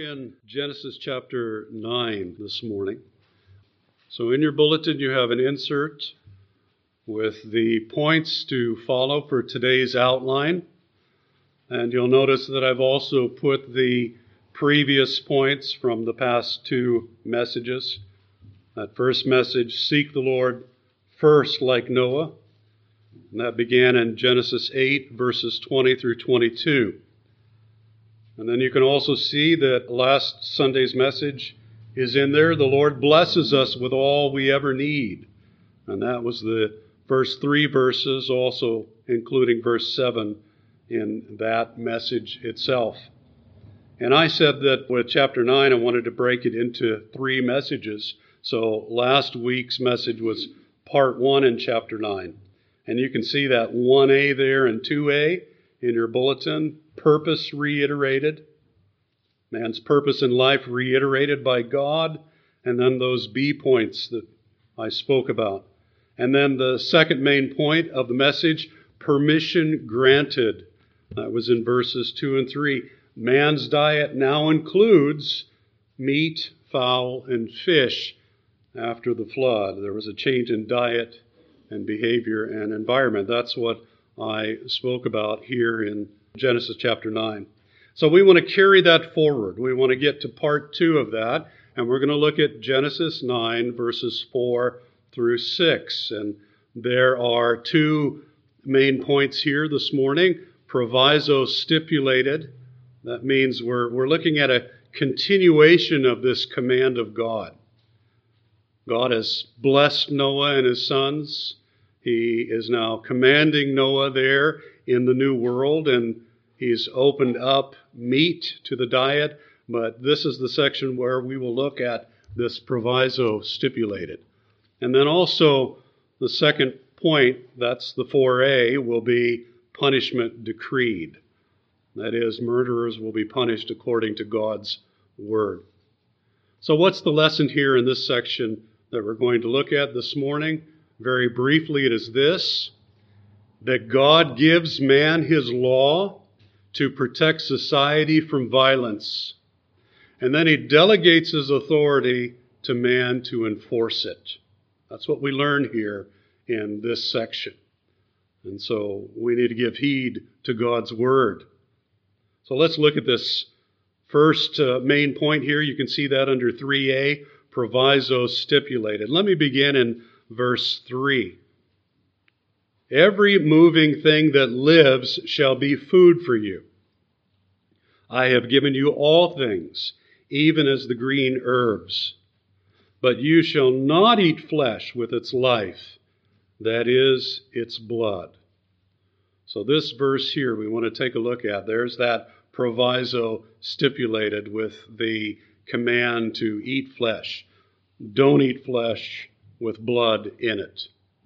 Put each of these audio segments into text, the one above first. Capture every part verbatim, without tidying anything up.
in Genesis chapter nine this morning. So in your bulletin you have an insert with the points to follow for today's outline. And you'll notice that I've also put the previous points from the past two messages. That first message, seek the Lord first like Noah. And that began in Genesis eight, verses twenty through twenty-two. And then you can also see that last Sunday's message is in there. The Lord blesses us with all we ever need. And that was the first three verses, also including verse seven in that message itself. And I said that with chapter nine, I wanted to break it into three messages. So last week's message was part one in chapter nine. And you can see that one A there and two A in your bulletin. Purpose reiterated. Man's purpose in life reiterated by God. And then those B points that I spoke about. And then the second main point of the message, permission granted. That was in verses two and three. Man's diet now includes meat, fowl, and fish after the flood. There was a change in diet and behavior and environment. That's what I spoke about here in Genesis chapter nine. So we want to carry that forward. We want to get to part two of that, and we're going to look at Genesis nine, verses four through six. And there are two main points here this morning. Proviso stipulated. That means we're, we're looking at a continuation of this command of God. God has blessed Noah and his sons. He is now commanding Noah there in the new world, and he's opened up meat to the diet. But this is the section where we will look at this proviso stipulated. And then also the second point, that's the four A, will be punishment decreed. That is, murderers will be punished according to God's word. So what's the lesson here in this section that we're going to look at this morning? Very briefly, it is this, that God gives man his law to protect society from violence, and then he delegates his authority to man to enforce it. That's what we learn here in this section. And so we need to give heed to God's word. So let's look at this first uh, main point here. You can see that under three A, proviso stipulated. Let me begin in verse three. Every moving thing that lives shall be food for you. I have given you all things, even as the green herbs. But you shall not eat flesh with its life, that is, its blood. So this verse here we want to take a look at. There's that proviso stipulated with the command to eat flesh. Don't eat flesh with blood in it.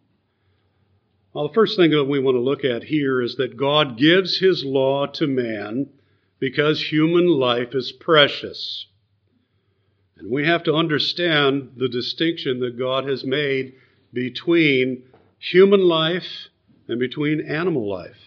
Well, the first thing that we want to look at here is that God gives his law to man because human life is precious. And we have to understand the distinction that God has made between human life and between animal life.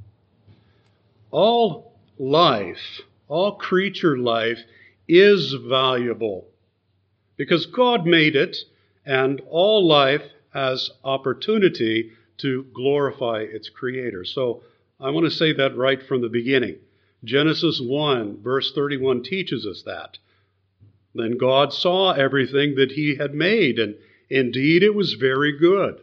All life, all creature life is valuable because God made it, and all life has opportunity to glorify its creator. So I want to say that right from the beginning. Genesis one, verse thirty-one teaches us that. Then God saw everything that he had made, and indeed it was very good.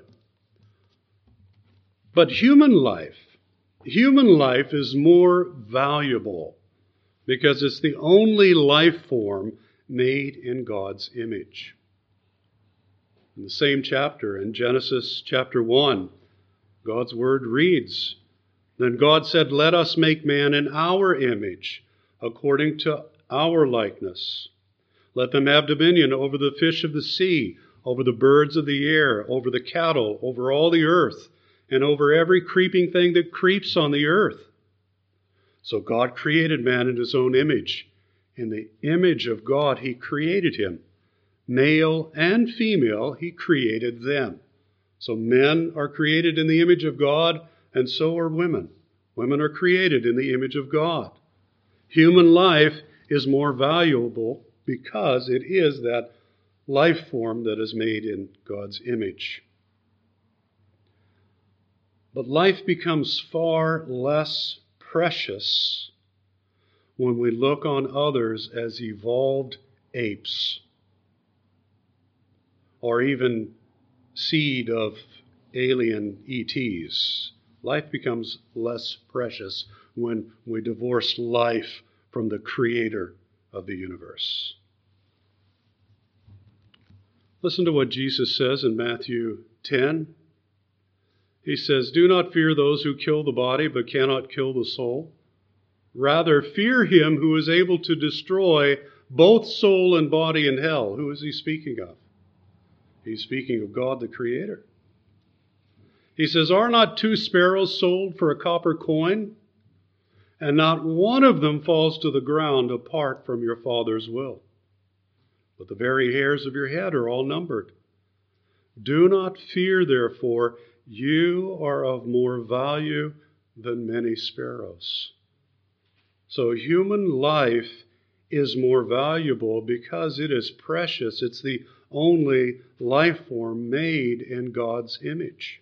But human life, human life is more valuable because it's the only life form made in God's image. In the same chapter, in Genesis chapter one, God's word reads, Then God said, Let us make man in our image, according to our likeness. Let them have dominion over the fish of the sea, over the birds of the air, over the cattle, over all the earth, and over every creeping thing that creeps on the earth. So God created man in his own image. In the image of God he created him. Male and female he created them. So men are created in the image of God, and so are women. Women are created in the image of God. Human life is more valuable because it is that life form that is made in God's image. But life becomes far less precious when we look on others as evolved apes, or even seed of alien E Ts. Life becomes less precious when we divorce life from the creator of the universe. Listen to what Jesus says in Matthew ten. He says, "Do not fear those who kill the body but cannot kill the soul. Rather, fear him who is able to destroy both soul and body in hell." Who is he speaking of? He's speaking of God the Creator. He says, "Are not two sparrows sold for a copper coin? And not one of them falls to the ground apart from your Father's will. But the very hairs of your head are all numbered. Do not fear, therefore, you are of more value than many sparrows." So human life is more valuable because it is precious. It's the only life form made in God's image.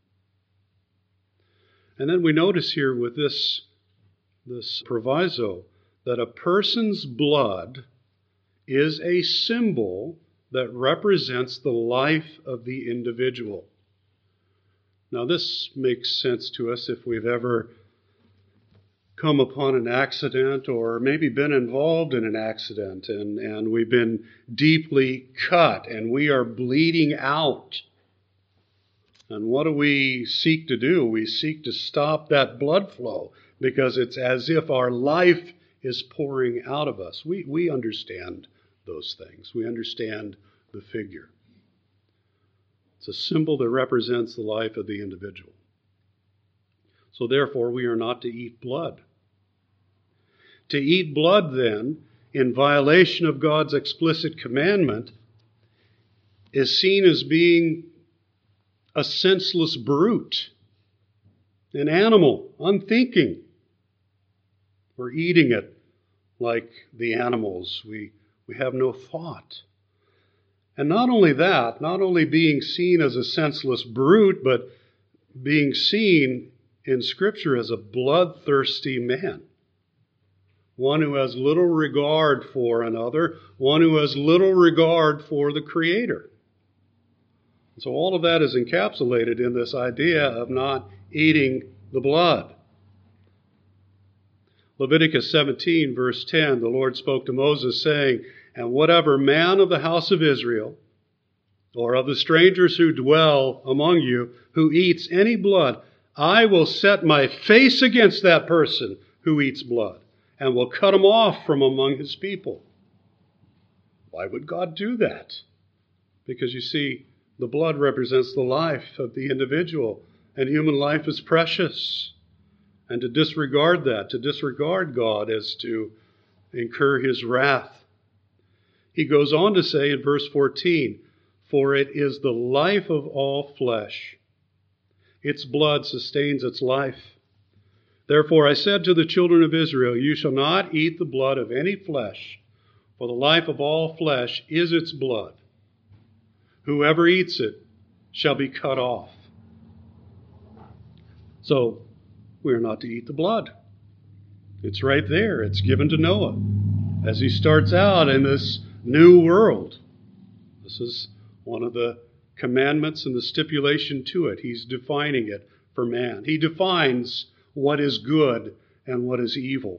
And then we notice here with this, this proviso that a person's blood is a symbol that represents the life of the individual. Now, this makes sense to us if we've ever come upon an accident or maybe been involved in an accident and, and we've been deeply cut and we are bleeding out. And what do we seek to do? We seek to stop that blood flow because it's as if our life is pouring out of us. We, we understand those things. We understand the figure. It's a symbol that represents the life of the individual. So therefore, we are not to eat blood. To eat blood, then, in violation of God's explicit commandment, is seen as being a senseless brute, an animal, unthinking. We're eating it like the animals. We, we have no thought. And not only that, not only being seen as a senseless brute, but being seen in Scripture as a bloodthirsty man. One who has little regard for another, one who has little regard for the Creator. So all of that is encapsulated in this idea of not eating the blood. Leviticus seventeen, verse ten, the Lord spoke to Moses, saying, "And whatever man of the house of Israel, or of the strangers who dwell among you, who eats any blood, I will set my face against that person who eats blood, and will cut him off from among his people." Why would God do that? Because you see, the blood represents the life of the individual, and human life is precious. And to disregard that, to disregard God, is to incur his wrath. He goes on to say in verse fourteen, "For it is the life of all flesh. Its blood sustains its life. Therefore I said to the children of Israel, you shall not eat the blood of any flesh, for the life of all flesh is its blood. Whoever eats it shall be cut off." So we are not to eat the blood. It's right there. It's given to Noah as he starts out in this new world. This is one of the commandments and the stipulation to it. He's defining it for man. He defines what is good and what is evil.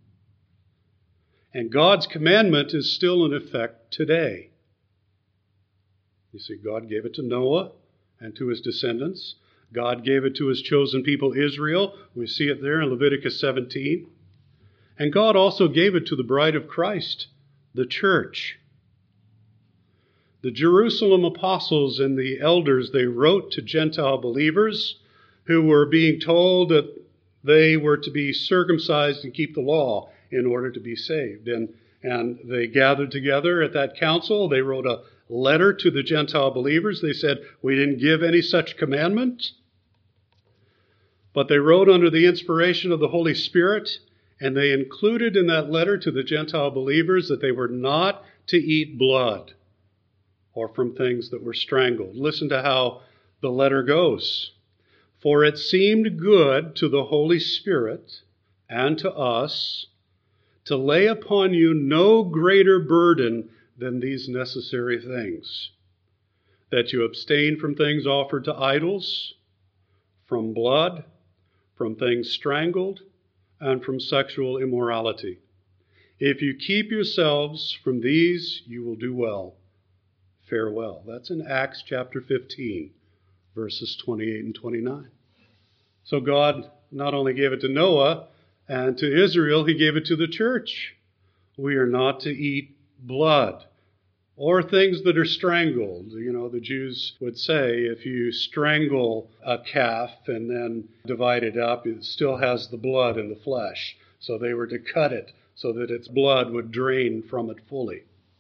And God's commandment is still in effect today. You see, God gave it to Noah and to his descendants. God gave it to his chosen people, Israel. We see it there in Leviticus seventeen. And God also gave it to the bride of Christ, the church. The Jerusalem apostles and the elders, they wrote to Gentile believers who were being told that they were to be circumcised and keep the law in order to be saved. And, and they gathered together at that council. They wrote a letter to the Gentile believers. They said, we didn't give any such commandment. But they wrote under the inspiration of the Holy Spirit, And they included in that letter to the Gentile believers that they were not to eat blood or from things that were strangled. Listen to how the letter goes. For it seemed good to the Holy Spirit and to us to lay upon you no greater burden than these necessary things, that you abstain from things offered to idols, from blood, from things strangled, and from sexual immorality. If you keep yourselves from these, you will do well. Farewell. That's in Acts chapter fifteen, verses twenty-eight and twenty-nine. So God not only gave it to Noah and to Israel, he gave it to the church. We are not to eat blood or things that are strangled. You know, the Jews would say if you strangle a calf and then divide it up, it still has the blood in the flesh. So they were to cut it so that its blood would drain from it fully.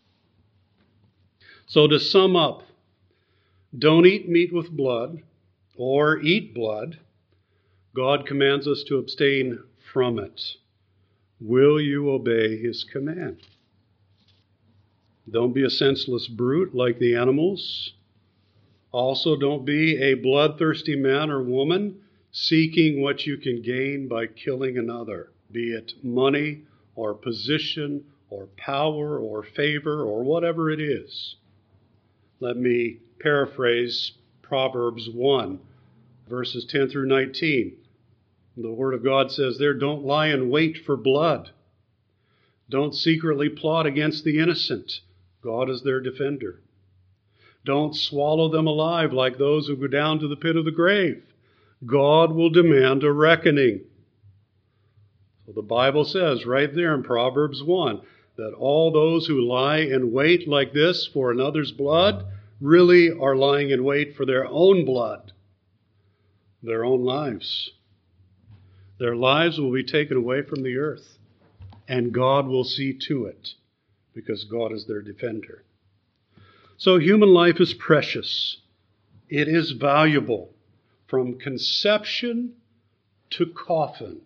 So to sum up, don't eat meat with blood or eat blood. God commands us to abstain from it. Will you obey his command? Don't be a senseless brute like the animals. Also, don't be a bloodthirsty man or woman seeking what you can gain by killing another, be it money or position or power or favor or whatever it is. Let me paraphrase Proverbs one, verses ten through nineteen. The Word of God says there, don't lie in wait for blood. Don't secretly plot against the innocent. God is their defender. Don't swallow them alive like those who go down to the pit of the grave. God will demand a reckoning. So the Bible says right there in Proverbs one that all those who lie in wait like this for another's blood really are lying in wait for their own blood, their own lives. Their lives will be taken away from the earth, and God will see to it, because God is their defender. So human life is precious. It is valuable from conception to coffin.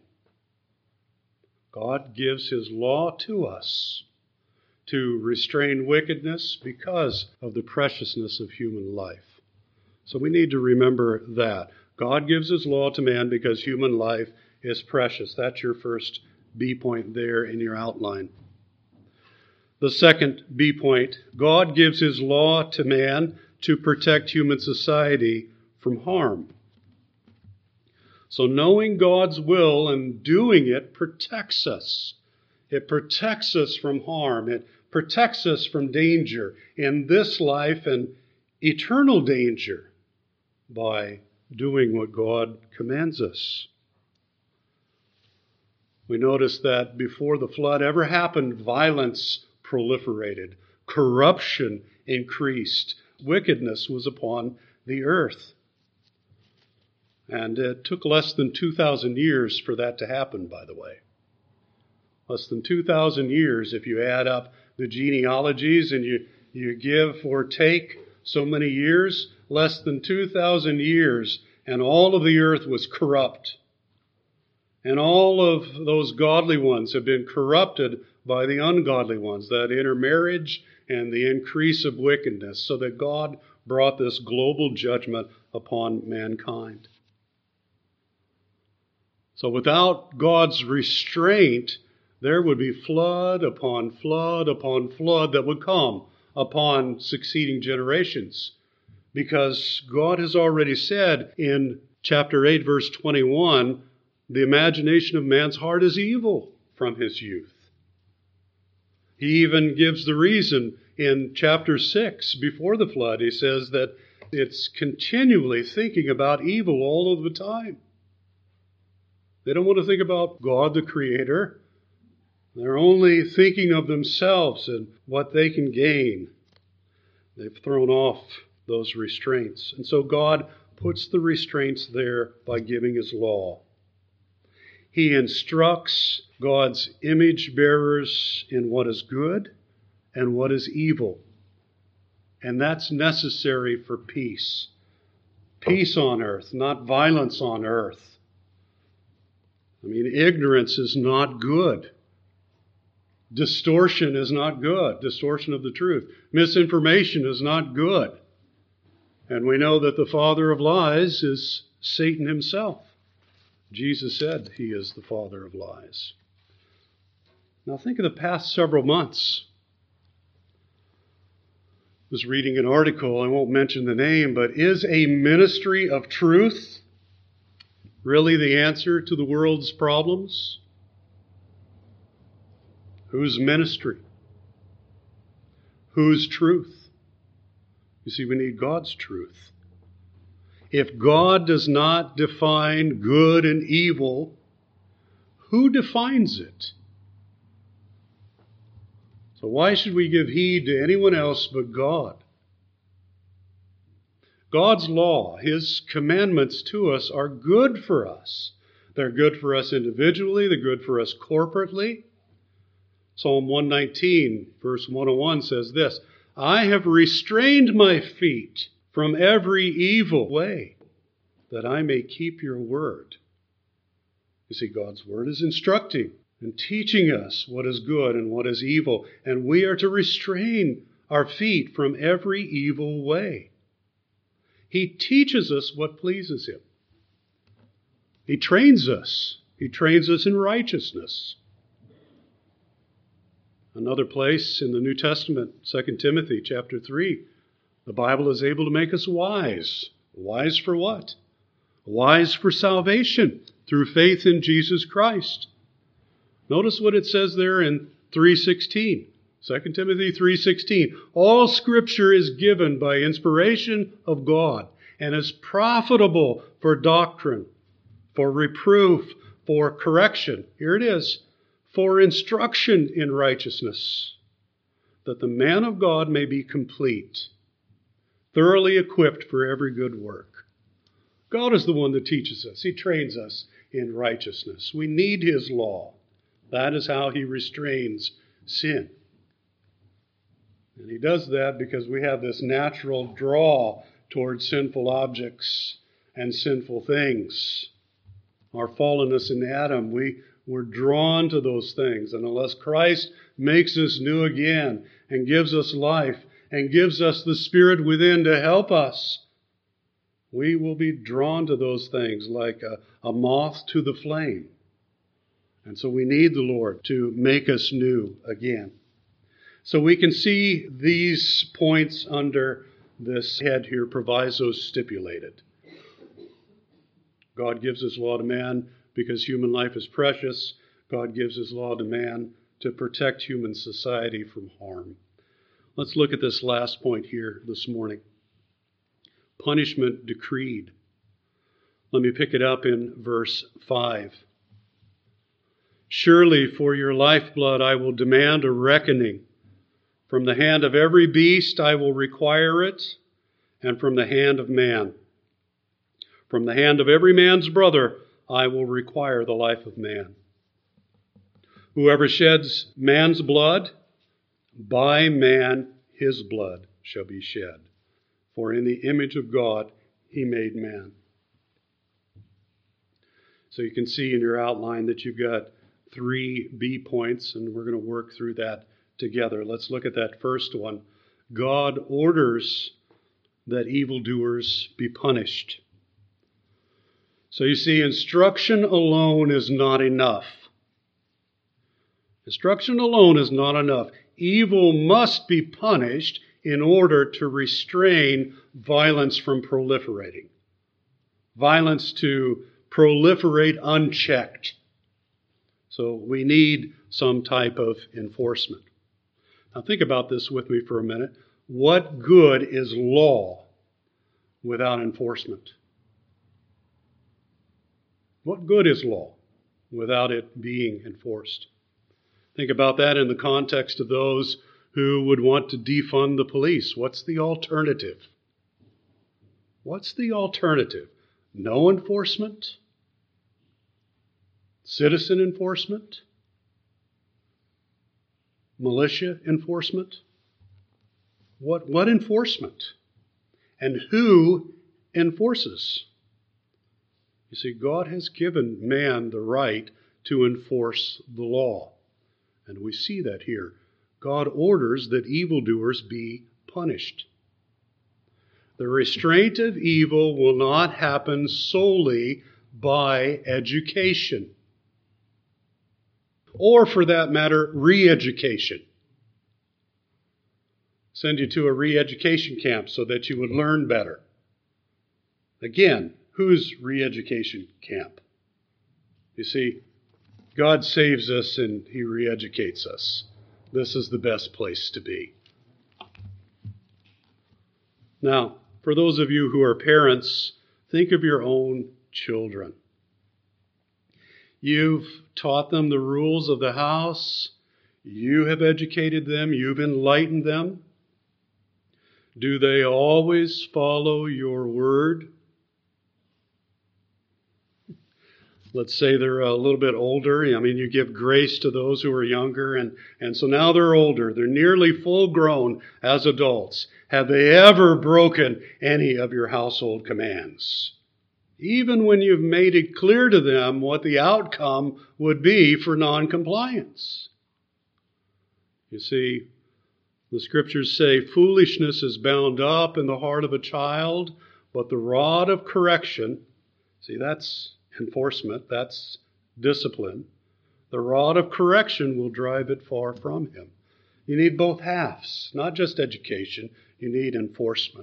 God gives his law to us to restrain wickedness because of the preciousness of human life. So we need to remember that. God gives his law to man because human life is precious. That's your first B point there in your outline. The second B point, God gives his law to man to protect human society from harm. So knowing God's will and doing it protects us. It protects us from harm. It protects us from danger in this life and eternal danger by doing what God commands us. We notice that before the flood ever happened, violence proliferated, corruption increased, wickedness was upon the earth. And it took less than two thousand years for that to happen, by the way. Less than two thousand years, if you add up the genealogies and you, you give or take so many years, less than two thousand years, and all of the earth was corrupt. And all of those godly ones have been corrupted by the ungodly ones, that intermarriage and the increase of wickedness, so that God brought this global judgment upon mankind. So without God's restraint, there would be flood upon flood upon flood that would come upon succeeding generations. Because God has already said in chapter eight, verse twenty-one, the imagination of man's heart is evil from his youth. He even gives the reason in chapter six, before the flood. He says that it's continually thinking about evil all of the time. They don't want to think about God, the Creator. They're only thinking of themselves and what they can gain. They've thrown off those restraints. And so God puts the restraints there by giving his law. He instructs God's image bearers in what is good and what is evil. And that's necessary for peace. Peace on earth, not violence on earth. I mean, ignorance is not good. Distortion is not good. Distortion of the truth. Misinformation is not good. And we know that the father of lies is Satan himself. Jesus said he is the father of lies. Now think of the past several months. I was reading an article, I won't mention the name, but is a ministry of truth really the answer to the world's problems? Whose ministry? Whose truth? You see, we need God's truth. If God does not define good and evil, who defines it? So why should we give heed to anyone else but God? God's law, His commandments to us are good for us. They're good for us individually. They're good for us corporately. Psalm one nineteen, verse one oh one says this, I have restrained my feet from every evil way, that I may keep your word. You see, God's word is instructing and teaching us what is good and what is evil, and we are to restrain our feet from every evil way. He teaches us what pleases Him. He trains us. He trains us in righteousness. Another place in the New Testament, Second Timothy chapter three, the Bible is able to make us wise. Wise for what? Wise for salvation through faith in Jesus Christ. Notice what it says there in three sixteen. Second Timothy three sixteen. All Scripture is given by inspiration of God and is profitable for doctrine, for reproof, for correction. Here it is. For instruction in righteousness, that the man of God may be complete, thoroughly equipped for every good work. God is the one that teaches us. He trains us in righteousness. We need His law. That is how He restrains sin. And He does that because we have this natural draw towards sinful objects and sinful things. Our fallenness in Adam, we We're drawn to those things. And unless Christ makes us new again and gives us life and gives us the Spirit within to help us, we will be drawn to those things like a, a moth to the flame. And so we need the Lord to make us new again. So we can see these points under this head here, provisos stipulated. God gives His law to man because human life is precious. God gives His law to man to protect human society from harm. Let's look at this last point here this morning. Punishment decreed. Let me pick it up in verse five. Surely for your lifeblood I will demand a reckoning. From the hand of every beast I will require it, and from the hand of man. From the hand of every man's brother I will require the life of man. Whoever sheds man's blood, by man his blood shall be shed. For in the image of God He made man. So you can see in your outline that you've got three B points, and we're going to work through that together. Let's look at that first one. God orders that evildoers be punished. So you see, instruction alone is not enough. Instruction alone is not enough. Evil must be punished in order to restrain violence from proliferating. Violence to proliferate unchecked. So we need some type of enforcement. Now think about this with me for a minute. What good is law without enforcement? What good is law without it being enforced? Think about that in the context of those who would want to defund the police. What's the alternative? What's the alternative? No enforcement? Citizen enforcement? Militia enforcement? What, what enforcement? And who enforces? You see, God has given man the right to enforce the law. And we see that here. God orders that evildoers be punished. The restraint of evil will not happen solely by education. Or, for that matter, re-education. Send you to a re-education camp so that you would learn better. Again, whose re-education camp? You see, God saves us and He re-educates us. This is the best place to be. Now, for those of you who are parents, think of your own children. You've taught them the rules of the house. You have educated them. You've enlightened them. Do they always follow your word? Let's say they're a little bit older. I mean, you give grace to those who are younger. And, and so now they're older. They're nearly full grown as adults. Have they ever broken any of your household commands? Even when you've made it clear to them what the outcome would be for noncompliance. You see, the scriptures say foolishness is bound up in the heart of a child, but the rod of correction, see, that's enforcement, that's discipline. The rod of correction will drive it far from him. You need both halves, not just education, you need enforcement.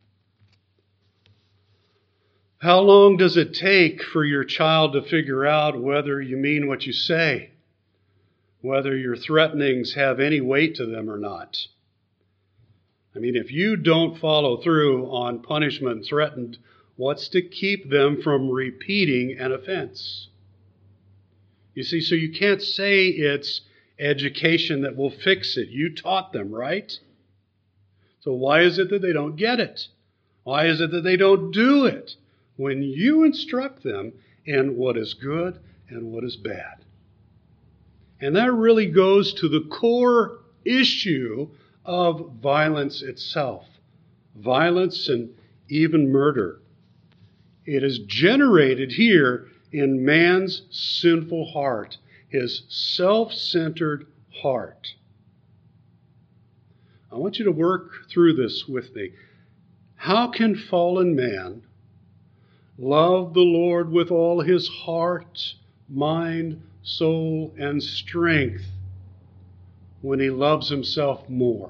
How long does it take for your child to figure out whether you mean what you say? Whether your threatenings have any weight to them or not? I mean, if you don't follow through on punishment threatened, what's to keep them from repeating an offense? You see, so you can't say it's education that will fix it. You taught them, right? So why is it that they don't get it? Why is it that they don't do it when you instruct them in what is good and what is bad? And that really goes to the core issue of violence itself. Violence and even murder. It is generated here in man's sinful heart, his self-centered heart. I want you to work through this with me. How can fallen man love the Lord with all his heart, mind, soul, and strength when he loves himself more?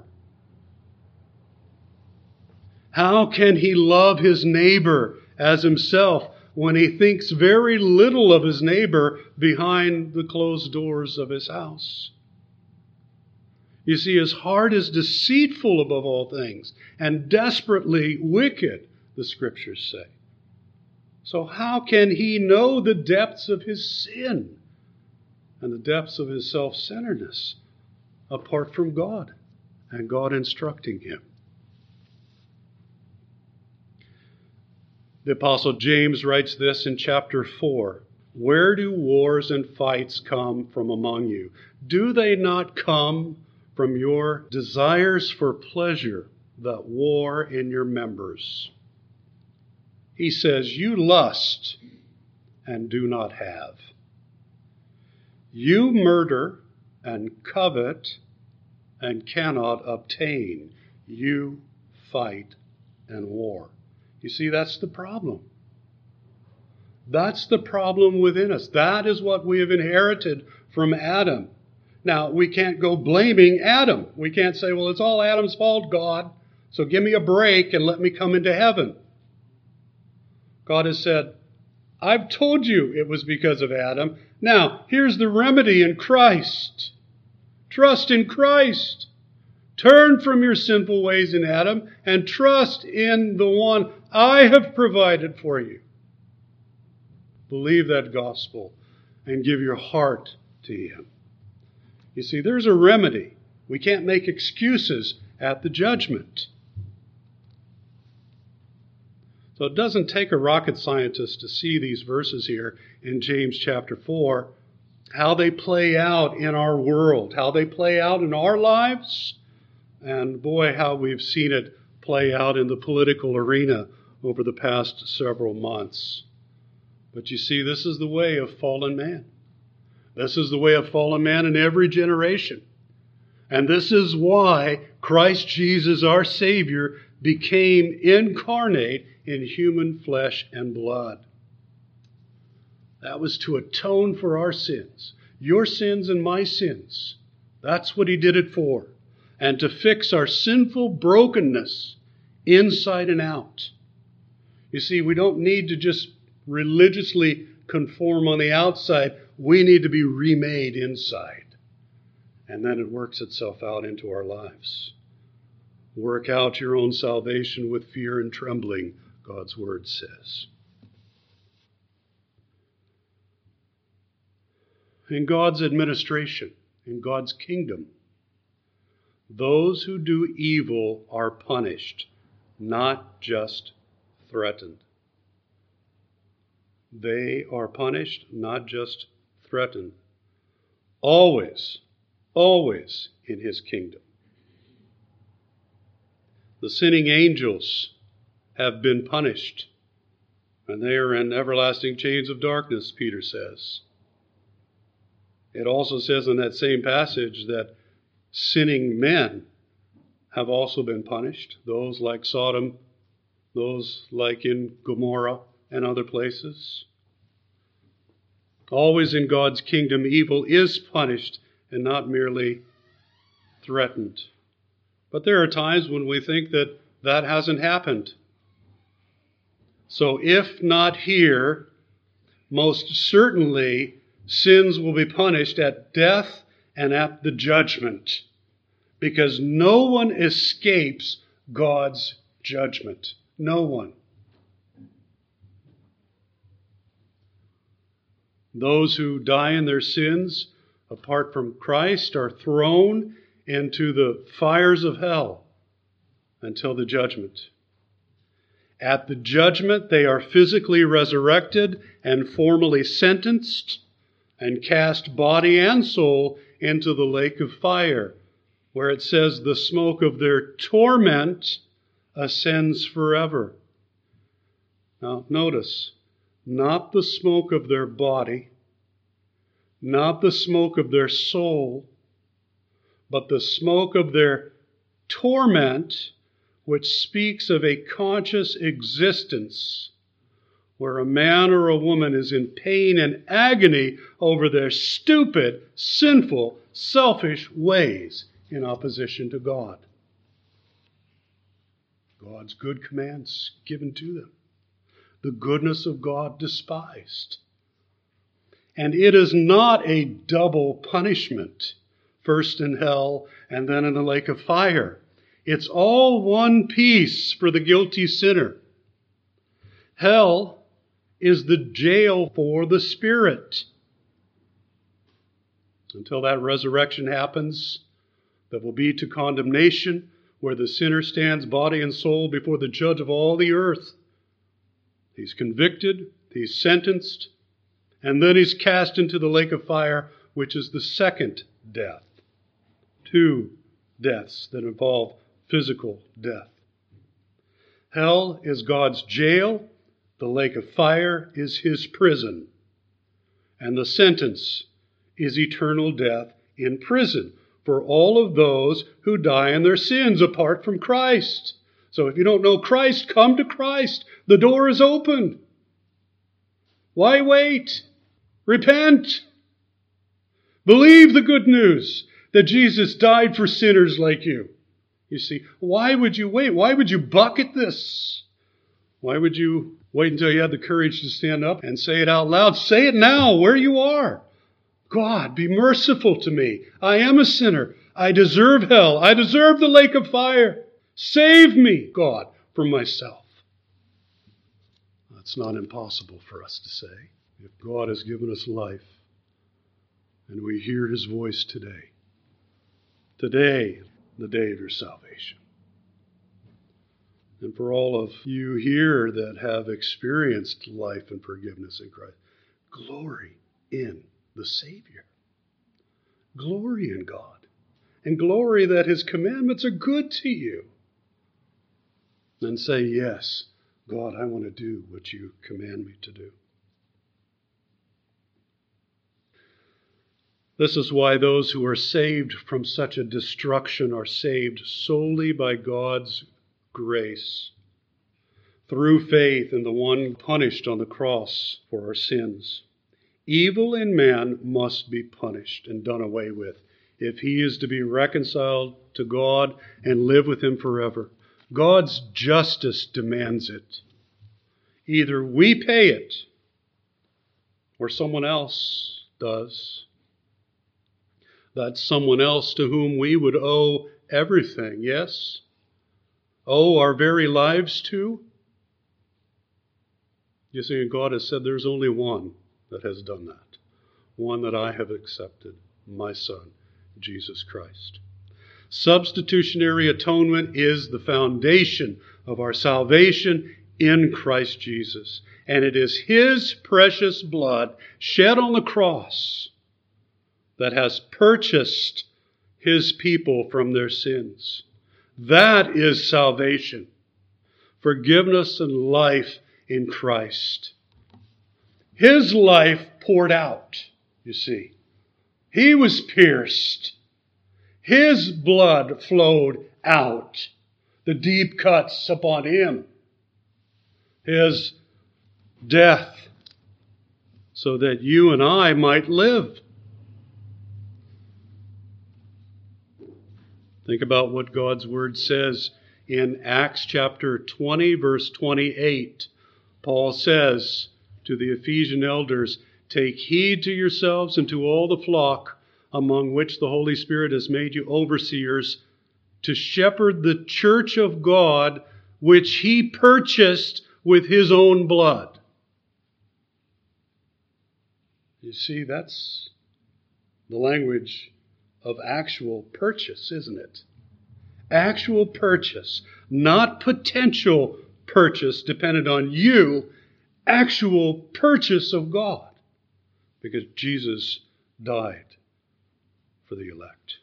How can he love his neighbor as himself when he thinks very little of his neighbor behind the closed doors of his house? You see, his heart is deceitful above all things and desperately wicked, the scriptures say. So how can he know the depths of his sin and the depths of his self-centeredness apart from God and God instructing him? The Apostle James writes this in chapter four. Where do wars and fights come from among you? Do they not come from your desires for pleasure that war in your members? He says, you lust and do not have. You murder and covet and cannot obtain. You fight and war. You see, that's the problem. That's the problem within us. That is what we have inherited from Adam. Now, we can't go blaming Adam. We can't say, well, it's all Adam's fault, God, so give me a break and let me come into heaven. God has said, I've told you it was because of Adam. Now, here's the remedy in Christ. Trust in Christ. Turn from your sinful ways in Adam and trust in the one I have provided for you. Believe that gospel and give your heart to Him. You see, there's a remedy. We can't make excuses at the judgment. So it doesn't take a rocket scientist to see these verses here in James chapter four, how they play out in our world, how they play out in our lives, and boy, how we've seen it play out in the political arena over the past several months. But you see, this is the way of fallen man. This is the way of fallen man in every generation. And this is why Christ Jesus, our Savior, became incarnate in human flesh and blood. That was to atone for our sins, your sins and my sins. That's what he did it for. And to fix our sinful brokenness inside and out. You see, we don't need to just religiously conform on the outside. We need to be remade inside. And then it works itself out into our lives. Work out your own salvation with fear and trembling, God's word says. In God's administration, in God's kingdom, those who do evil are punished, not just threatened. They are punished, not just threatened. Always, always in his kingdom. The sinning angels have been punished, and they are in everlasting chains of darkness, Peter says. It also says in that same passage that sinning men have also been punished. Those like Sodom, those like in Gomorrah and other places. Always in God's kingdom, evil is punished and not merely threatened. But there are times when we think that that hasn't happened. So if not here, most certainly sins will be punished at death and at the judgment, because no one escapes God's judgment. No one. Those who die in their sins, apart from Christ, are thrown into the fires of hell until the judgment. At the judgment, they are physically resurrected and formally sentenced and cast body and soul into the lake of fire, where it says the smoke of their torment ascends forever. Now, notice, not the smoke of their body, not the smoke of their soul, but the smoke of their torment, which speaks of a conscious existence where a man or a woman is in pain and agony over their stupid, sinful, selfish ways in opposition to God. God's good commands given to them. The goodness of God despised. And it is not a double punishment, first in hell and then in the lake of fire. It's all one piece for the guilty sinner. Hell is the jail for the spirit. Until that resurrection happens, that will be to condemnation, where the sinner stands body and soul before the judge of all the earth. He's convicted, he's sentenced, and then he's cast into the lake of fire, which is the second death. Two deaths that involve physical death. Hell is God's jail. The lake of fire is his prison. And the sentence is eternal death in prison for all of those who die in their sins apart from Christ. So if you don't know Christ, come to Christ. The door is open. Why wait? Repent. Believe the good news that Jesus died for sinners like you. You see, why would you wait? Why would you bucket this? Why would you wait until you had the courage to stand up and say it out loud? Say it now, where you are. God, be merciful to me. I am a sinner. I deserve hell. I deserve the lake of fire. Save me, God, from myself. That's not impossible for us to say. If God has given us life and we hear his voice today, today, the day of your salvation. And for all of you here that have experienced life and forgiveness in Christ, glory in the Savior. Glory in God. And glory that his commandments are good to you. And say, yes, God, I want to do what you command me to do. This is why those who are saved from such a destruction are saved solely by God's grace, through faith in the one punished on the cross for our sins. Evil in man must be punished and done away with if he is to be reconciled to God and live with Him forever. God's justice demands it. Either we pay it or someone else does. That's someone else to whom we would owe everything, yes? Owe our very lives to? You see, God has said there's only one that has done that. One that I have accepted, my Son, Jesus Christ. Substitutionary atonement is the foundation of our salvation in Christ Jesus. And it is His precious blood shed on the cross that has purchased His people from their sins. That is salvation. Forgiveness and life in Christ. His life poured out, you see. He was pierced. His blood flowed out. The deep cuts upon Him. His death, so that you and I might live. Think about what God's Word says in Acts chapter twenty, verse twenty-eight. Paul says to the Ephesian elders, "Take heed to yourselves and to all the flock among which the Holy Spirit has made you overseers, to shepherd the church of God, which He purchased with His own blood." You see, that's the language of actual purchase, isn't it? Actual purchase, not potential purchase dependent on you, actual purchase of God, because Jesus died for the elect.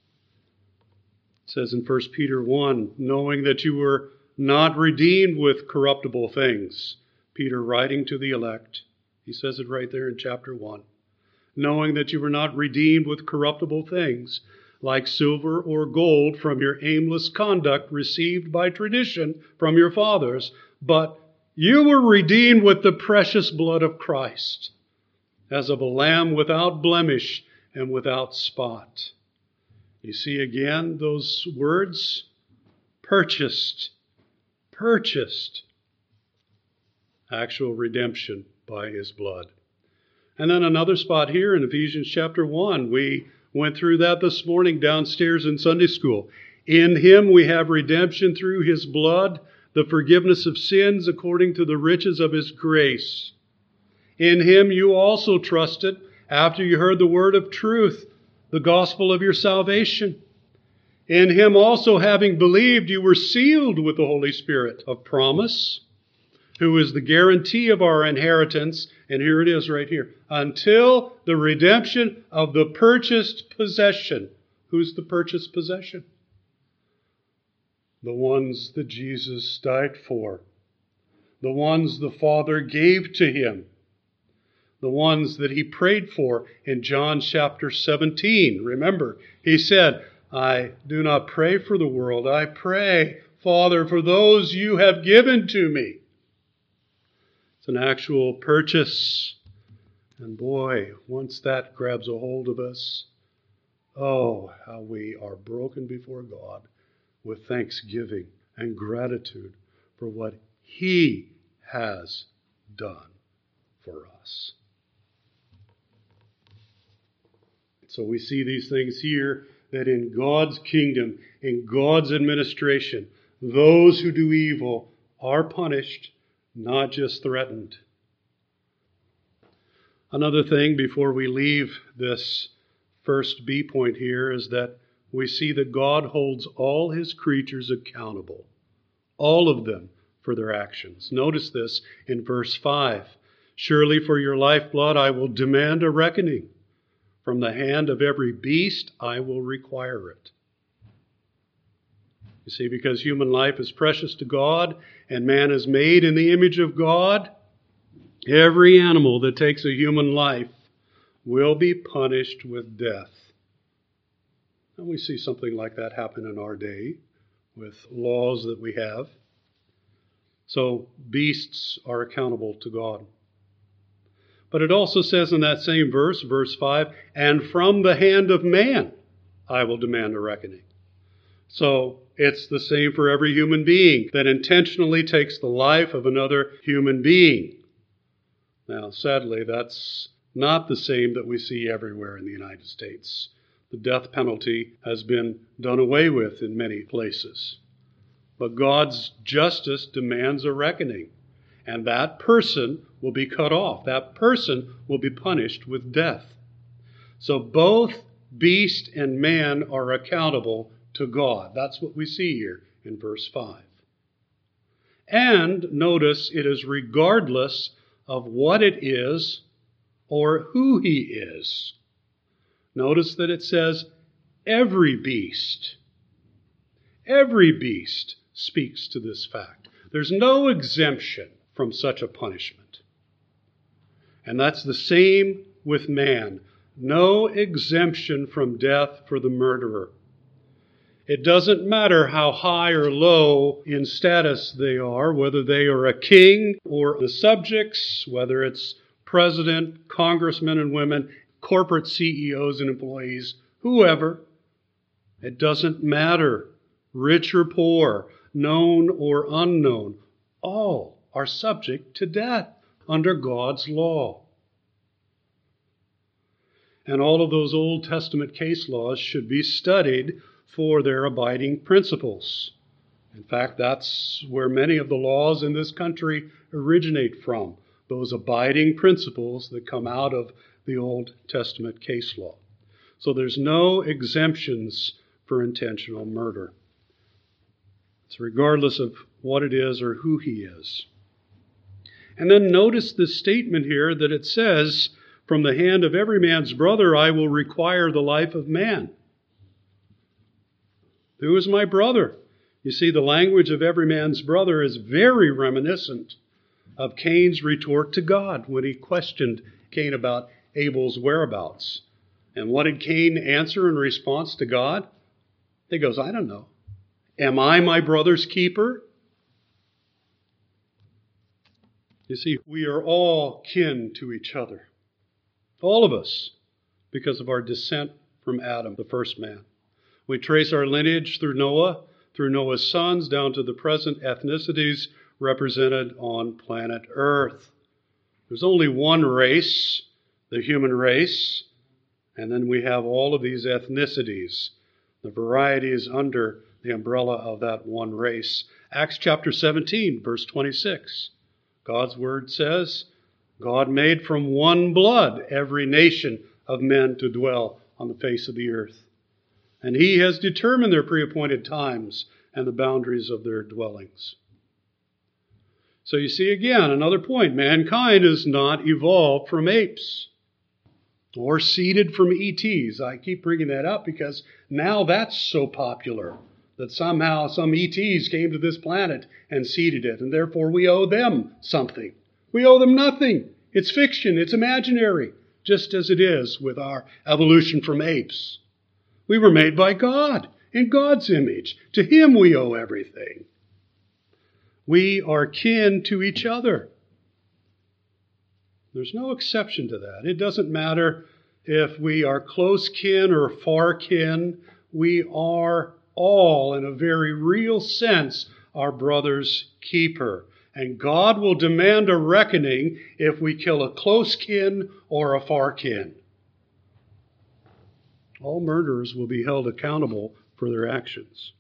It says in First Peter one, knowing that you were not redeemed with corruptible things. Peter writing to the elect, he says it right there in chapter one. Knowing that you were not redeemed with corruptible things, like silver or gold from your aimless conduct received by tradition from your fathers, but you were redeemed with the precious blood of Christ, as of a lamb without blemish and without spot. You see again those words? Purchased. Purchased. Actual redemption by His blood. And then another spot here in Ephesians chapter one. We went through that this morning downstairs in Sunday school. In Him we have redemption through His blood, the forgiveness of sins according to the riches of His grace. In Him you also trusted after you heard the word of truth, the gospel of your salvation. In Him also, having believed, you were sealed with the Holy Spirit of promise, who is the guarantee of our inheritance. And here it is right here. Until the redemption of the purchased possession. Who's the purchased possession? The ones that Jesus died for. The ones the Father gave to Him. The ones that He prayed for in John chapter seventeen. Remember, He said, I do not pray for the world. I pray, Father, for those you have given to me. It's an actual purchase. And boy, once that grabs a hold of us, oh, how we are broken before God with thanksgiving and gratitude for what He has done for us. So we see these things here, that in God's kingdom, in God's administration, those who do evil are punished, not just threatened. Another thing before we leave this first B point here is that we see that God holds all His creatures accountable, all of them, for their actions. Notice this in verse five. Surely for your lifeblood I will demand a reckoning. From the hand of every beast I will require it. You see, because human life is precious to God and man is made in the image of God, every animal that takes a human life will be punished with death. And we see something like that happen in our day with laws that we have. So beasts are accountable to God. But it also says in that same verse, verse five, and from the hand of man I will demand a reckoning. So it's the same for every human being that intentionally takes the life of another human being. Now, sadly, that's not the same that we see everywhere in the United States. The death penalty has been done away with in many places. But God's justice demands a reckoning. And that person will be cut off. That person will be punished with death. So both beast and man are accountable to God. That's what we see here in verse five. And notice it is regardless of what it is or who he is. Notice that it says every beast. Every beast speaks to this fact. There's no exemption from such a punishment. And that's the same with man. No exemption from death for the murderer. It doesn't matter how high or low in status they are, whether they are a king or the subjects, whether it's president, congressmen and women, corporate C E Os and employees, whoever. It doesn't matter, rich or poor, known or unknown. All are subject to death under God's law. And all of those Old Testament case laws should be studied for their abiding principles. In fact, that's where many of the laws in this country originate from, those abiding principles that come out of the Old Testament case law. So there's no exemptions for intentional murder. It's regardless of what it is or who he is. And then notice this statement here that it says, from the hand of every man's brother I will require the life of man. Who is my brother? You see, the language of every man's brother is very reminiscent of Cain's retort to God when he questioned Cain about Abel's whereabouts. And what did Cain answer in response to God? He goes, I don't know. Am I my brother's keeper? You see, we are all kin to each other. All of us, because of our descent from Adam, the first man. We trace our lineage through Noah, through Noah's sons, down to the present ethnicities represented on planet Earth. There's only one race, the human race, and then we have all of these ethnicities, the varieties under the umbrella of that one race. Acts chapter seventeen, verse twenty-six. God's word says, God made from one blood every nation of men to dwell on the face of the earth. And he has determined their pre-appointed times and the boundaries of their dwellings. So you see again, another point. Mankind is not evolved from apes or seeded from E Ts. I keep bringing that up because now that's so popular that somehow some E Ts came to this planet and seeded it, and therefore we owe them something. We owe them nothing. It's fiction. It's imaginary, just as it is with our evolution from apes. We were made by God, in God's image. To him we owe everything. We are kin to each other. There's no exception to that. It doesn't matter if we are close kin or far kin. We are all, in a very real sense, our brother's keeper. And God will demand a reckoning if we kill a close kin or a far kin. All murderers will be held accountable for their actions.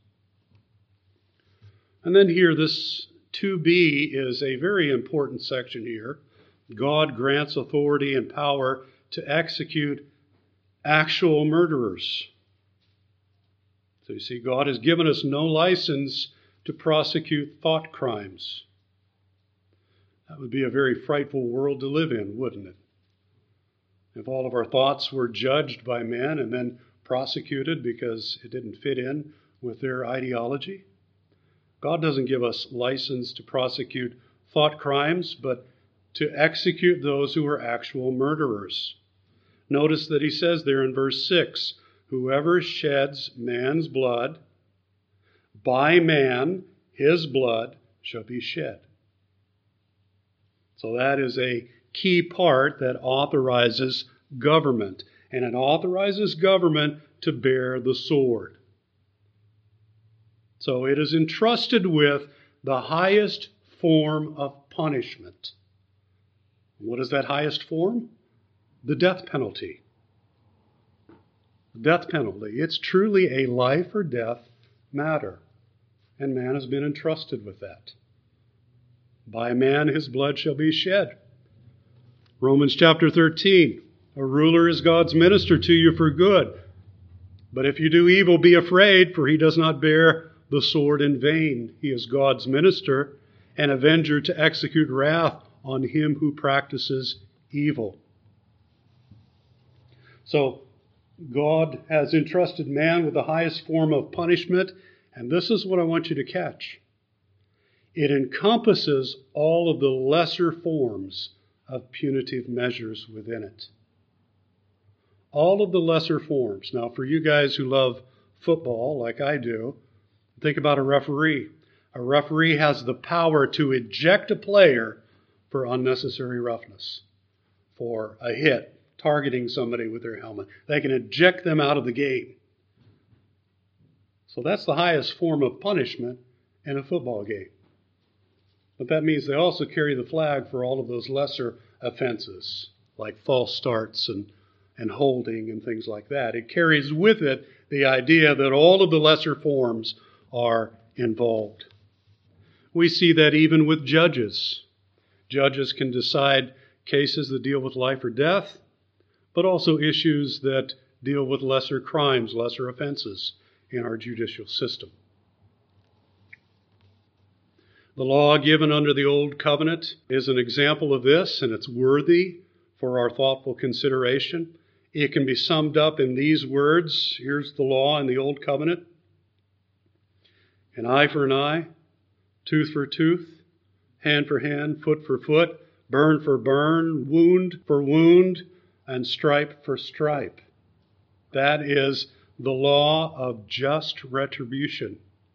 And then here, this two B is a very important section here. God grants authority and power to execute actual murderers. So you see, God has given us no license to prosecute thought crimes. That would be a very frightful world to live in, wouldn't it? If all of our thoughts were judged by men and then prosecuted because it didn't fit in with their ideology. God doesn't give us license to prosecute thought crimes, but to execute those who are actual murderers. Notice that he says there in verse six, whoever sheds man's blood, by man his blood shall be shed. So that is a key part that authorizes government. And it authorizes government to bear the sword. So it is entrusted with the highest form of punishment. What is that highest form? The death penalty. The death penalty. It's truly a life or death matter. And man has been entrusted with that. By man his blood shall be shed. Romans chapter thirteen. A ruler is God's minister to you for good. But if you do evil, be afraid, for he does not bear the sword in vain. He is God's minister, an avenger to execute wrath on him who practices evil. So, God has entrusted man with the highest form of punishment, and this is what I want you to catch. It encompasses all of the lesser forms of punitive measures within it. All of the lesser forms. Now, for you guys who love football like I do, think about a referee. A referee has the power to eject a player for unnecessary roughness, for a hit, targeting somebody with their helmet. They can eject them out of the game. So that's the highest form of punishment in a football game. But that means they also carry the flag for all of those lesser offenses, like false starts and and holding and things like that. It carries with it the idea that all of the lesser forms are involved. We see that even with judges. Judges can decide cases that deal with life or death, but also issues that deal with lesser crimes, lesser offenses in our judicial system. The law given under the Old Covenant is an example of this, and it's worthy for our thoughtful consideration. It can be summed up in these words. Here's the law in the Old Covenant. An eye for an eye, tooth for tooth, hand for hand, foot for foot, burn for burn, wound for wound, and stripe for stripe. That is the law of just retribution.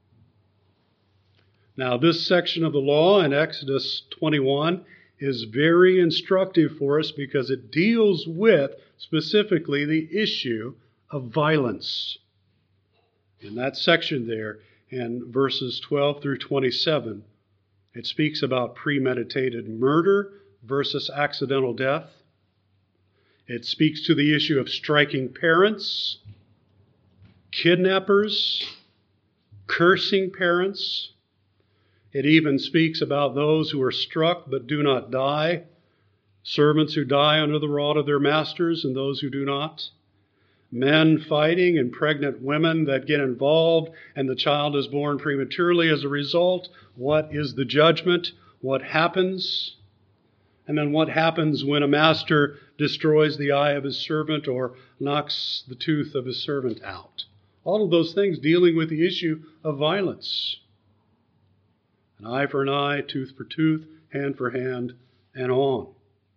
Now, this section of the law in Exodus twenty-one is very instructive for us because it deals with specifically the issue of violence. In that section there, in verses twelve through twenty-seven, it speaks about premeditated murder versus accidental death. It speaks to the issue of striking parents, kidnappers, cursing parents. It even speaks about those who are struck but do not die, servants who die under the rod of their masters and those who do not, men fighting and pregnant women that get involved and the child is born prematurely as a result. What is the judgment? What happens? And then what happens when a master destroys the eye of his servant or knocks the tooth of his servant out? All of those things dealing with the issue of violence. An eye for an eye, tooth for tooth, hand for hand, and on.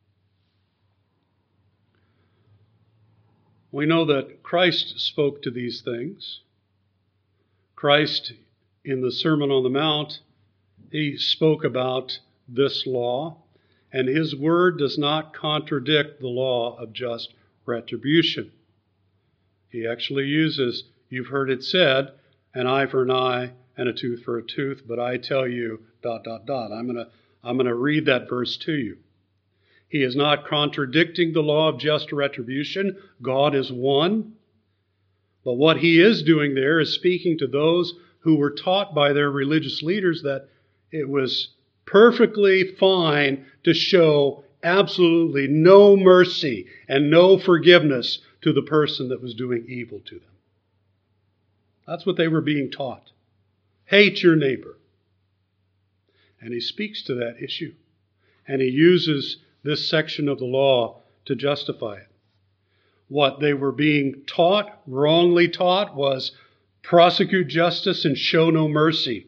We know that Christ spoke to these things. Christ, in the Sermon on the Mount, he spoke about this law, and his word does not contradict the law of just retribution. He actually uses, you've heard it said, an eye for an eye and a tooth for a tooth, but I tell you, dot, dot, dot. I'm going to I'm going to read that verse to you. He is not contradicting the law of just retribution. God is one. But what he is doing there is speaking to those who were taught by their religious leaders that it was perfectly fine to show absolutely no mercy and no forgiveness to the person that was doing evil to them. That's what they were being taught. Hate your neighbor. And he speaks to that issue. And he uses this section of the law to justify it. What they were being taught, wrongly taught, was prosecute justice and show no mercy.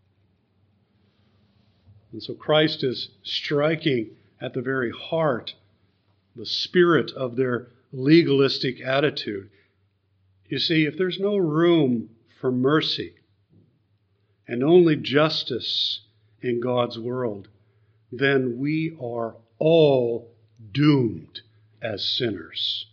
And so Christ is striking at the very heart, the spirit of their legalistic attitude. You see, if there's no room for mercy and only justice in God's world, then we are all doomed as sinners.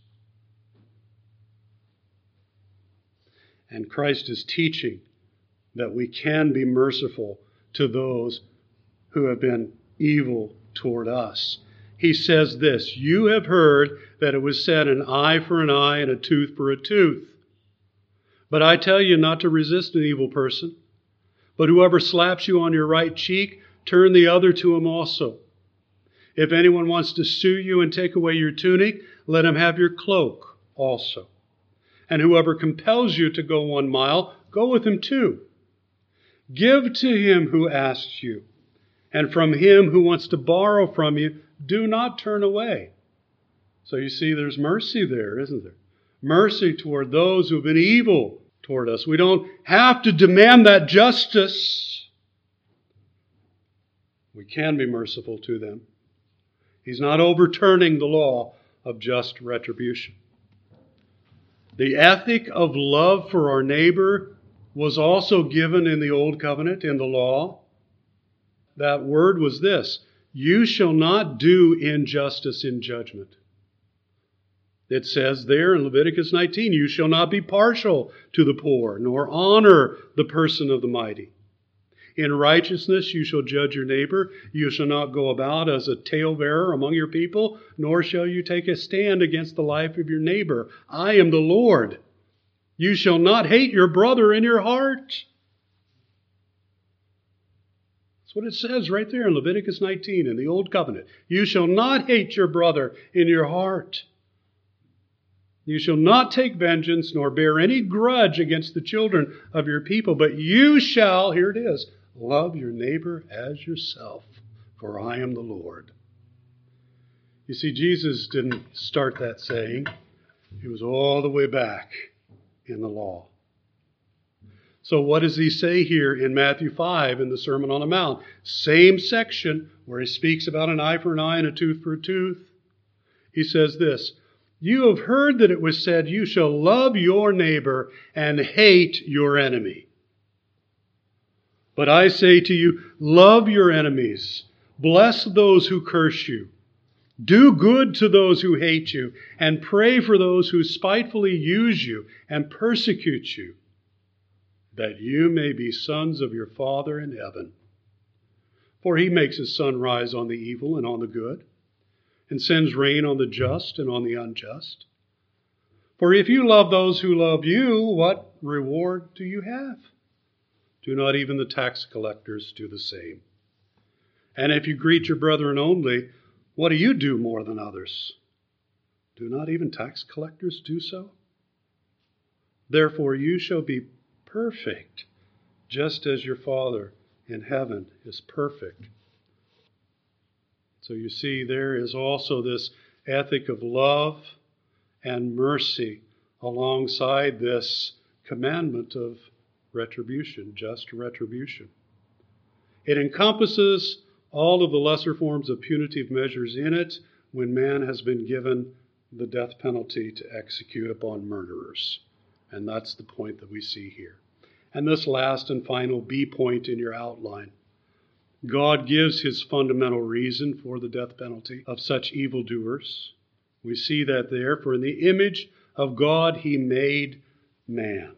And Christ is teaching that we can be merciful to those who have been evil toward us. He says this, "You have heard that it was said, an eye for an eye and a tooth for a tooth. But I tell you not to resist an evil person. But whoever slaps you on your right cheek, turn the other to him also. If anyone wants to sue you and take away your tunic, let him have your cloak also. And whoever compels you to go one mile, go with him two. Give to him who asks you, and from him who wants to borrow from you, do not turn away." So you see, there's mercy there, isn't there? Mercy toward those who have been evil toward us. We don't have to demand that justice. We can be merciful to them. He's not overturning the law of just retribution. The ethic of love for our neighbor was also given in the Old Covenant, in the law. That word was this: you shall not do injustice in judgment. It says there in Leviticus nineteen, you shall not be partial to the poor, nor honor the person of the mighty. In righteousness you shall judge your neighbor. You shall not go about as a talebearer among your people, nor shall you take a stand against the life of your neighbor. I am the Lord. You shall not hate your brother in your heart. That's what it says right there in Leviticus nineteen in the Old Covenant. You shall not hate your brother in your heart. You shall not take vengeance, nor bear any grudge against the children of your people, but you shall, here it is, love your neighbor as yourself, for I am the Lord. You see, Jesus didn't start that saying. He was all the way back in the law. So what does he say here in Matthew five in the Sermon on the Mount? Same section where he speaks about an eye for an eye and a tooth for a tooth. He says this: you have heard that it was said, you shall love your neighbor and hate your enemy. But I say to you, love your enemies. Bless those who curse you. Do good to those who hate you, and pray for those who spitefully use you and persecute you, that you may be sons of your Father in heaven. For he makes his sun rise on the evil and on the good, and sends rain on the just and on the unjust. For if you love those who love you, what reward do you have? Do not even the tax collectors do the same? And if you greet your brethren only, what do you do more than others? Do not even tax collectors do so? Therefore you shall be perfect, just as your Father in heaven is perfect. So you see, there is also this ethic of love and mercy alongside this commandment of retribution, just retribution. It encompasses all of the lesser forms of punitive measures in it when man has been given the death penalty to execute upon murderers. And that's the point that we see here. And this last and final B point in your outline. God gives his fundamental reason for the death penalty of such evildoers. We see that there, for in the image of God he made man.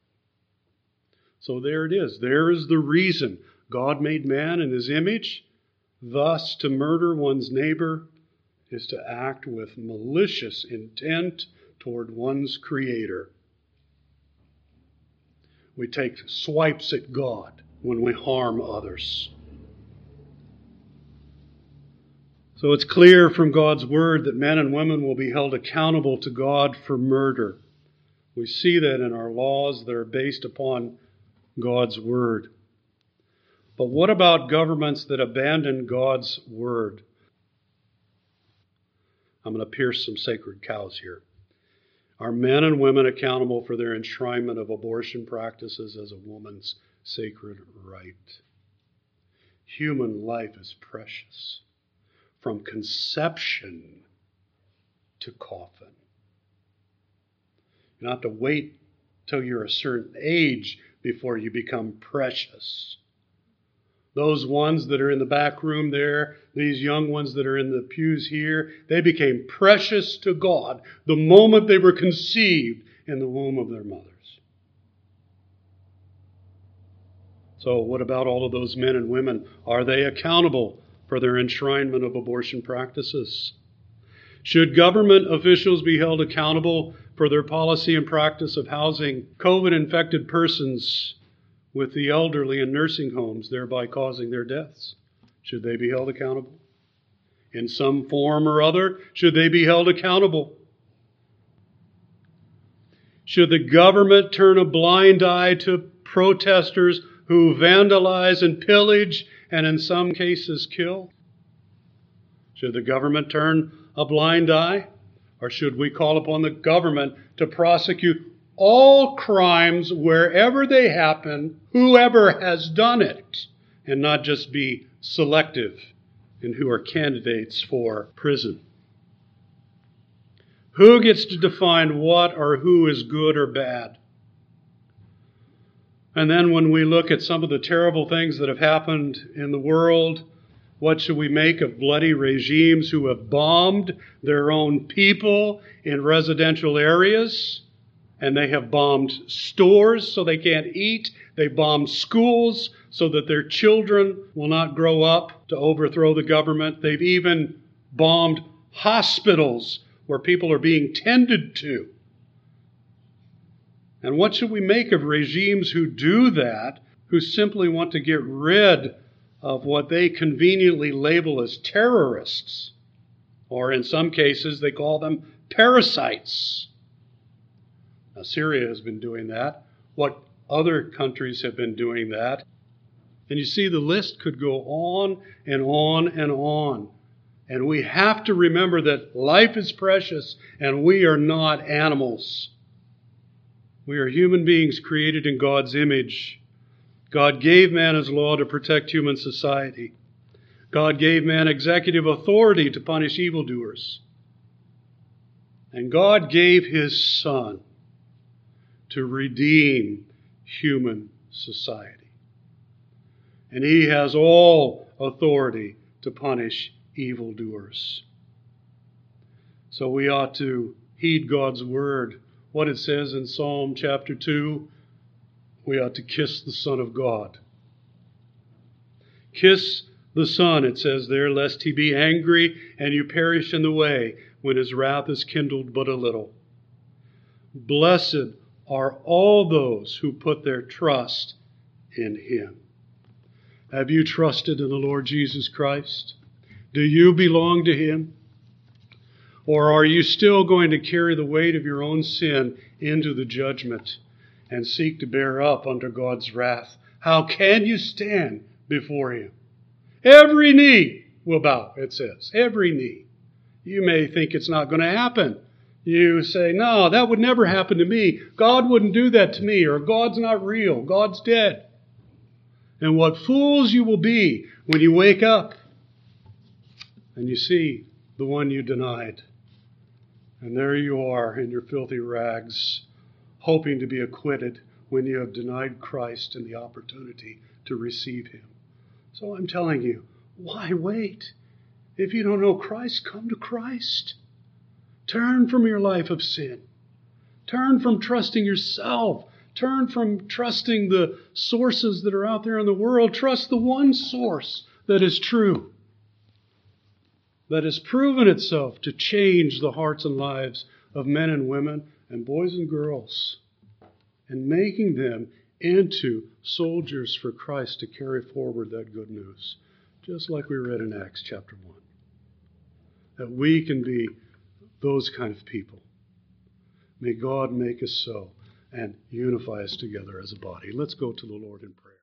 So there it is. There is the reason. God made man in his image. Thus, to murder one's neighbor is to act with malicious intent toward one's creator. We take swipes at God when we harm others. So it's clear from God's word that men and women will be held accountable to God for murder. We see that in our laws that are based upon God's word. But what about governments that abandon God's word? I'm going to pierce some sacred cows here. Are men and women accountable for their enshrinement of abortion practices as a woman's sacred right? Human life is precious. From conception to coffin. You don't have to wait till you're a certain age before you become precious. Those ones that are in the back room there, these young ones that are in the pews here, they became precious to God the moment they were conceived in the womb of their mothers. So what about all of those men and women? Are they accountable for their enshrinement of abortion practices? Should government officials be held accountable for their policy and practice of housing COVID-infected persons with the elderly in nursing homes, thereby causing their deaths? Should they be held accountable? In some form or other, should they be held accountable? Should the government turn a blind eye to protesters who vandalize and pillage and in some cases kill? Should the government turn a blind eye? Or should we call upon the government to prosecute all crimes wherever they happen, whoever has done it, and not just be selective in who are candidates for prison? Who gets to define what or who is good or bad? And then when we look at some of the terrible things that have happened in the world, what should we make of bloody regimes who have bombed their own people in residential areas? And they have bombed stores so they can't eat. They bombed schools so that their children will not grow up to overthrow the government. They've even bombed hospitals where people are being tended to. And what should we make of regimes who do that, who simply want to get rid of what they conveniently label as terrorists? Or in some cases, they call them parasites. Now, Syria has been doing that. What other countries have been doing that? And you see, the list could go on and on and on. And we have to remember that life is precious and we are not animals. We are human beings created in God's image. God gave man his law to protect human society. God gave man executive authority to punish evildoers. And God gave his Son to redeem human society. And he has all authority to punish evildoers. So we ought to heed God's word. What it says in Psalm chapter two, we ought to kiss the Son of God. Kiss the Son, it says there, lest he be angry and you perish in the way when his wrath is kindled but a little. Blessed are all those who put their trust in him. Have you trusted in the Lord Jesus Christ? Do you belong to him? Or are you still going to carry the weight of your own sin into the judgment and seek to bear up under God's wrath? How can you stand before him? Every knee will bow, it says. Every knee. You may think it's not going to happen. You say, no, that would never happen to me. God wouldn't do that to me. Or God's not real. God's dead. And what fools you will be when you wake up and you see the one you denied. And there you are in your filthy rags, hoping to be acquitted when you have denied Christ and the opportunity to receive him. So I'm telling you, why wait? If you don't know Christ, come to Christ. Turn from your life of sin. Turn from trusting yourself. Turn from trusting the sources that are out there in the world. Trust the one source that is true, that has proven itself to change the hearts and lives of men and women and boys and girls, and making them into soldiers for Christ to carry forward that good news, just like we read in Acts chapter one. That we can be those kind of people. May God make us so and unify us together as a body. Let's go to the Lord in prayer.